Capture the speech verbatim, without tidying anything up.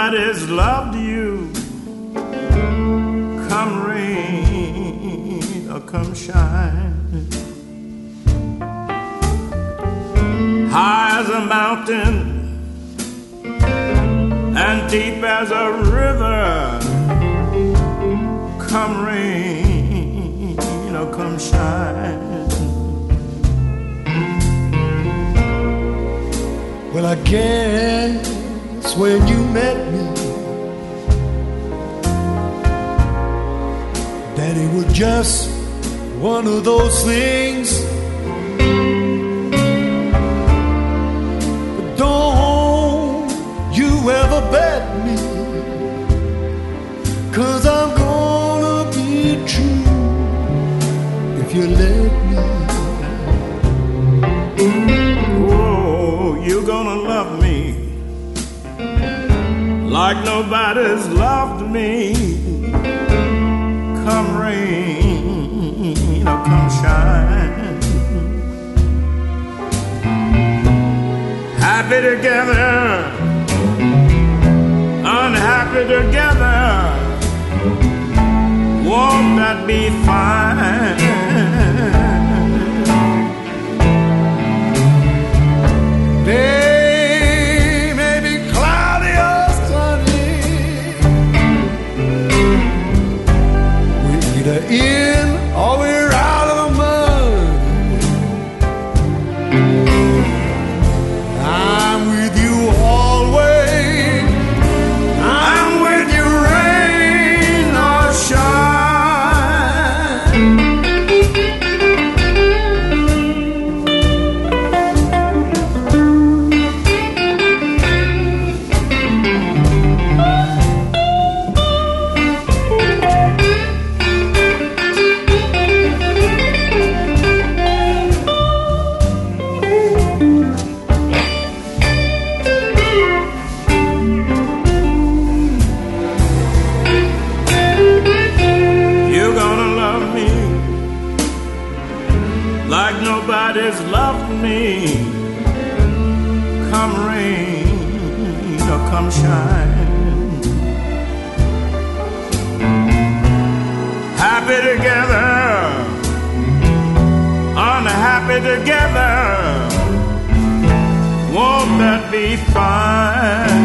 nobody's loved you, come rain or come shine. High as a mountain and deep as a river, come rain or come shine. Well, I guess when you met me, that it was just one of those things. But don't you ever bet me, 'cause I'm gonna be true if you let me. Oh, you're gonna love me like nobody's loved me, come rain or come shine. Happy together, unhappy together, won't that be fine? Day may be cloudy or sunny, we're either in or we're out of the mud. I'm with you always, I'm with you rain or shine. Like nobody's loved me, come rain or come shine. Happy together, unhappy together, won't that be fine?